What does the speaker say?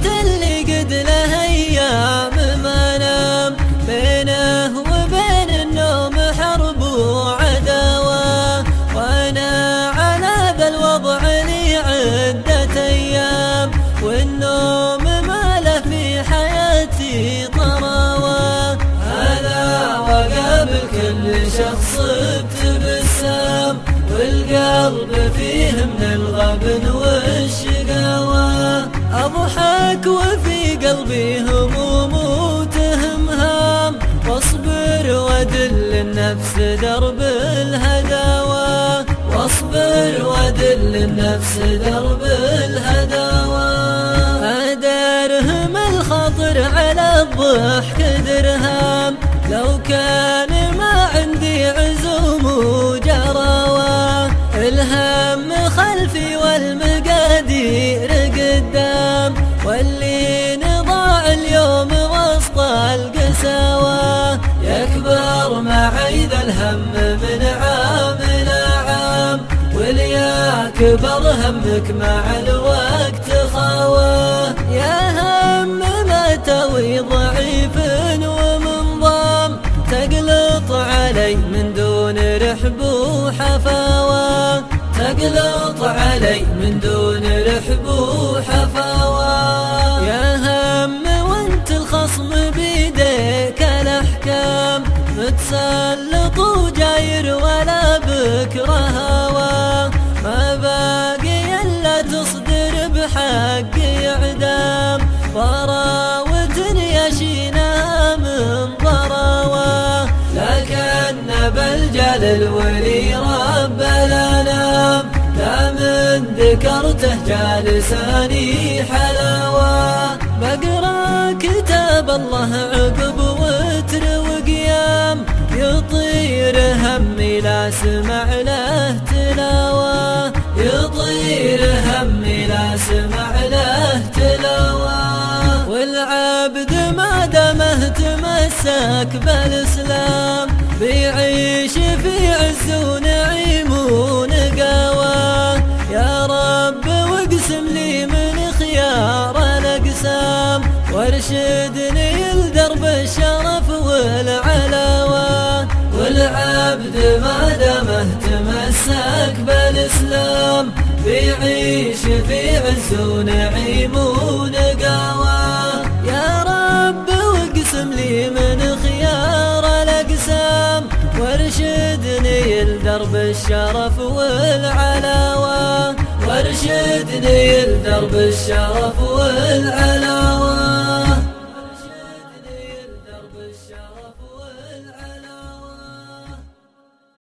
اللي قد له أيام ما نام، بينه وبين النوم حرب وعداوة، وأنا على ذا الوضع لي عدة أيام، والنوم ما له في حياتي طراوة. هذا وقابل كل شخص بتبسام، والقلب فيه من الغبن والشقاوة، أضحك وفي قلبي هموم وتهمهام، واصبر وادل النفس درب الهداوة، واصبر وادل النفس درب الهداوة. أدارهم الخاطر على الضحك درهام، لو كان ما عندي عزوم وجراوة، الهم خلفي والمقادير قدام، واللي نضاع اليوم وسط القساوة، يكبر معي ذا الهم من عام لعام، واليا كبر همك مع الوقت خاوة. يا هم ما توي ضعيف ومنضام، تقلط علي من دون رحب وحفاوة، تقلط علي من دون رحب وحفاوة. يا هم وانت الخصم بيديك الأحكام، متسلط وجاير ولا بكره هوى، ما باقي إلا تصدر بحق إعدام، ضراوة يشينها من ضراوة، لكن بلجأ للولي رب الأنام، لا من ذكرته جالساني حلاوة. بقرا كتاب الله عقب وتر وقيام، يطير همي لا سمع له تلاوة، يطير همي لا سمع له تلاوة. والعبد ما دامه تمسك بالإسلام، بيعيش في عز ونعيم ونقاوة. يا رب واقسم لي من خيار الأقسام، وارشدني لدرب الشرف والعلاوة. والعبد ما دامه تمسك بالإسلام، بيعيش في عز ونعيم ونقاوة. يا رب واقسم لي من خيار الأقسام، وارشدني لدرب الشرف والعلاوة، وارشدني لدرب الشرف والعلاوة.